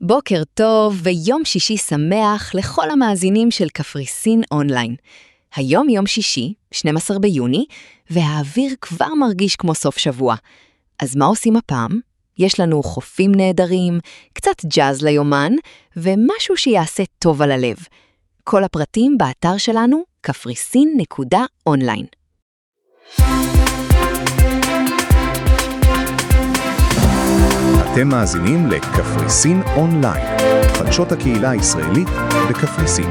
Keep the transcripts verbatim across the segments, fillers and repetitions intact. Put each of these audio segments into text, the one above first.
בוקר טוב ויום שישי שמח לכל המאזינים של קפריסין אונליין. היום יום שישי, שנים עשר ביוני, והאוויר כבר מרגיש כמו סוף שבוע. אז מה עושים הפעם? יש לנו חופים נהדרים, קצת ג'אז ליומן, ומשהו שיעשה טוב על הלב. כל הפרטים באתר שלנו, קפריסין נקודה אונליין. אתם מאזינים לקפריסין אונליין, חדשות הקהילה הישראלית בקפריסין.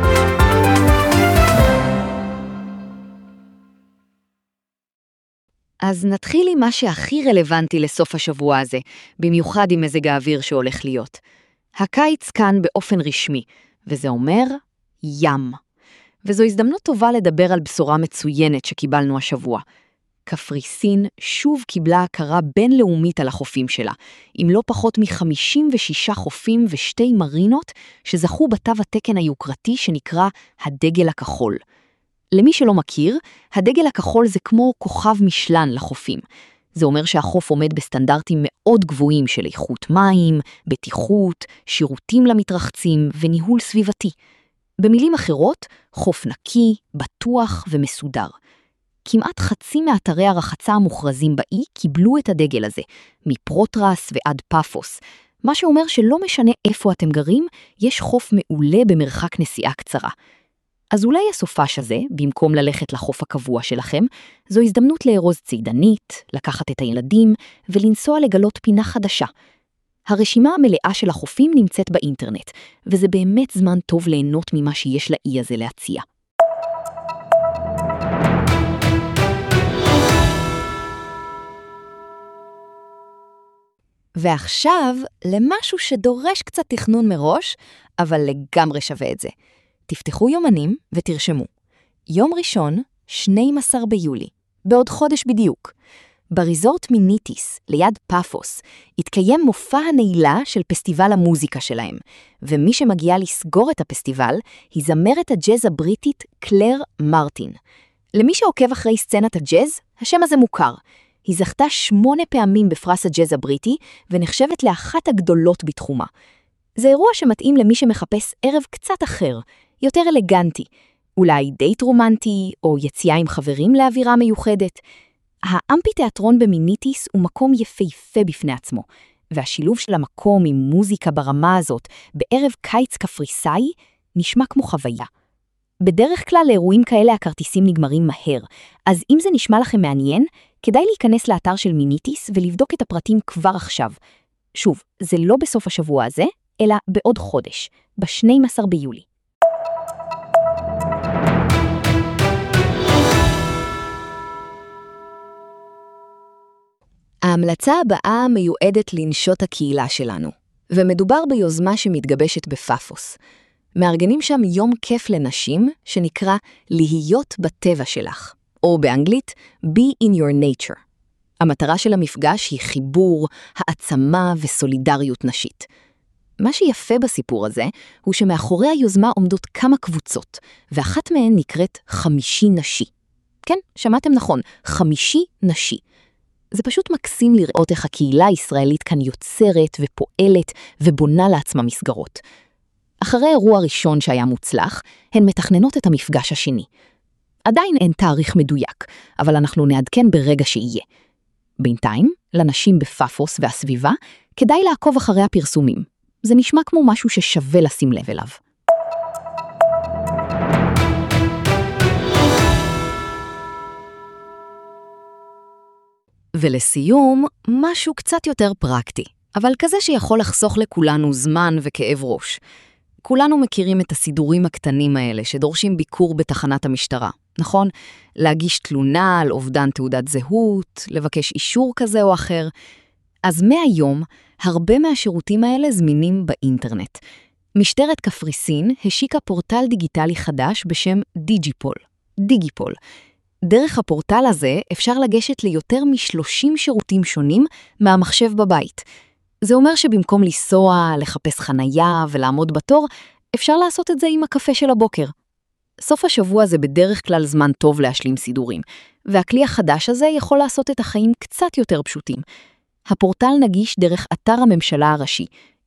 אז נתחיל עם מה שהכי רלוונטי לסוף השבוע הזה, במיוחד עם מזג האוויר שהולך להיות. הקיץ כאן באופן רשמי, וזה אומר ים. וזו הזדמנות טובה לדבר על בשורה מצוינת שקיבלנו השבוע. קפריסין שוב קיבלה הכרה בינלאומית על החופים שלה, עם לא פחות מ-חמישים ושישה חופים ושתי מרינות שזכו בתו התקן היוקרתי שנקרא הדגל הכחול. למי שלא מכיר, הדגל הכחול זה כמו כוכב משלן לחופים. זה אומר שהחוף עומד בסטנדרטים מאוד גבוהים של איכות מים, בטיחות, שירותים למתרחצים וניהול סביבתי. במילים אחרות, חוף נקי, בטוח ומסודר. כמעט חצי מאתרי הרחצה המוכרזים באי קיבלו את הדגל הזה, מפרוטרס ועד פאפוס, מה שאומר שלא משנה איפה אתם גרים, יש חוף מעולה במרחק נסיעה קצרה. אז אולי הסופש הזה, במקום ללכת לחוף הקבוע שלכם, זו הזדמנות לארוז צידנית, לקחת את הילדים ולנסוע לגלות פינה חדשה. הרשימה המלאה של החופים נמצאת באינטרנט, וזה באמת זמן טוב ליהנות ממה שיש לאי הזה להציע. ועכשיו למשהו שדורש קצת תכנון מראש, אבל לגמרי שווה את זה. תפתחו יומנים ותרשמו. יום ראשון, שנים עשר ביולי, בעוד חודש בדיוק. בריזורט מיניטיס, ליד פאפוס, התקיים מופע הנעילה של פסטיבל המוזיקה שלהם, ומי שמגיעה לסגור את הפסטיבל היא זמרת הג'אז הבריטית קלר מרטין. למי שעוקב אחרי סצנת הג'אז, השם הזה מוכר. היא זכתה שמונה פעמים בפרס הג'אז הבריטי, ונחשבת לאחת הגדולות בתחומה. זה אירוע שמתאים למי שמחפש ערב קצת אחר, יותר אלגנטי, אולי דייט רומנטי או יציאה עם חברים לאווירה מיוחדת. האמפיתיאטרון במיניטיס הוא מקום יפהפה בפני עצמו, והשילוב של המקום עם מוזיקה ברמה הזאת בערב קיץ קפריסאי נשמע כמו חוויה. בדרך כלל לאירועים כאלה הכרטיסים נגמרים מהר, אז אם זה נשמע לכם מעניין, כדאי להיכנס לאתר של מיניטיס ולבדוק את הפרטים כבר עכשיו. שוב, זה לא בסוף השבוע הזה, אלא בעוד חודש, ב-שנים עשר ביולי. ההמלצה הבאה מיועדת לנשות הקהילה שלנו, ומדובר ביוזמה שמתגבשת בפאפוס. מארגנים שם יום כיף לנשים שנקרא להיות בטבע שלך, או באנגלית be in your nature. המטרה של המפגש היא חיבור, העצמה וסולידריות נשית. מה שיפה בסיפור הזה הוא שמאחורי היוזמה עומדות כמה קבוצות, ואחת מהן נקראת חמישי נשי. כן, שמעתם נכון, חמישי נשי. זה פשוט מקסים לראות איך הקהילה הישראלית כאן יוצרת ופועלת ובונה לעצמה מסגרות. אחרי אירוע ראשון שהיה מוצלח, הן מתכננות את המפגש השני. עדיין אין תאריך מדויק, אבל אנחנו נעדכן ברגע שיהיה. בינתיים, לנשים בפאפוס והסביבה, כדאי לעקוב אחרי הפרסומים. זה נשמע כמו משהו ששווה לשים לב אליו. ולסיום, משהו קצת יותר פרקטי, אבל כזה שיכול לחסוך לכולנו זמן וכאב ראש. כולנו מכירים את הסידורים הקטנים האלה שדורשים ביקור בתחנת המשטרה, נכון? להגיש תלונה על אובדן תעודת זהות, לבקש אישור כזה או אחר. אז מהיום, הרבה מהשירותים האלה זמינים באינטרנט. משטרת קפריסין השיקה פורטל דיגיטלי חדש בשם דיג'יפול. דיגיפול. דרך הפורטל הזה אפשר לגשת ליותר מ-שלושים שירותים שונים מהמחשב בבית. זה אומר שבמקום לנסוע, לחפש חנייה ולעמוד בתור, אפשר לעשות את זה עם הקפה של הבוקר. סוף השבוע זה בדרך כלל זמן טוב להשלים סידורים, והכלי החדש הזה יכול לעשות את החיים קצת יותר פשוטים. הפורטל נגיש דרך אתר הממשלה הראשי,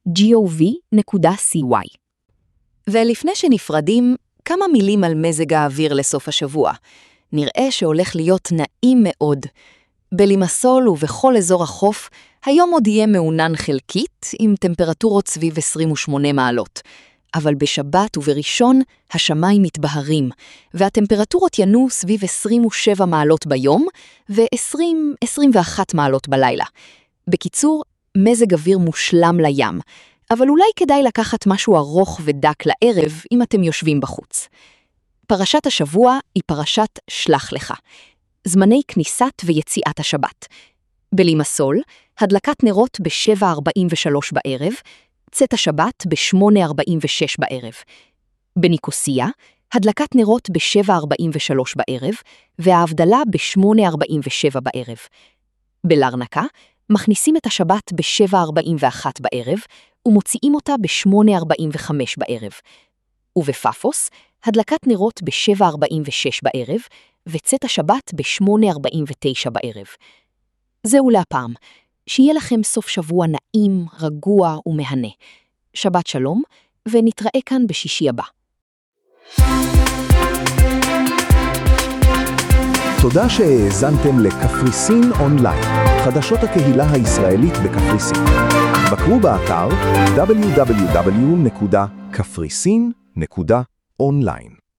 גוב נקודה סי וואי. ולפני שנפרדים, כמה מילים על מזג האוויר לסוף השבוע. נראה שהולך להיות נעים מאוד. בלימסול ובכל אזור החוף, היום עוד יהיה מעונן חלקית עם טמפרטורות סביב עשרים ושמונה מעלות. אבל בשבת ובראשון השמיים מתבהרים, והטמפרטורות ינועו סביב עשרים ושבע מעלות ביום ו-עשרים עד עשרים ואחת מעלות בלילה. בקיצור, מזג אוויר מושלם לים, אבל אולי כדאי לקחת משהו ארוך ודק לערב אם אתם יושבים בחוץ. פרשת השבוע היא פרשת שלח לך. זמני כניסת ויציאת השבת. בלימסול, הדלקת נרות ב-שבע ארבעים ושלוש בערב, צאת השבת ב-שמונה ארבעים ושש בערב. בניקוסיה, הדלקת נרות ב-שבע ארבעים ושלוש בערב, וההבדלה ב-שמונה ארבעים ושבע בערב. בלרנקה, מכניסים את השבת ב-שבע ארבעים ואחת בערב, ומוציאים אותה ב-שמונה ארבעים וחמש בערב. ובפאפוס, הדלקת נרות ב-שבע ארבעים ושש בערב, וצאת השבת ב-שמונה ארבעים ותשע בערב. זהו להפעם. שיהיה לכם סוף שבוע נעים, רגוע ומהנה. שבת שלום, ונתראה כאן בשישי הבא. תודה שהאזנתם לקפריסין אונליין, חדשות הקהילה הישראלית בקפריסין. בקרו באתר דאבליו דאבליו דאבליו נקודה קפריסין נקודה אונליין.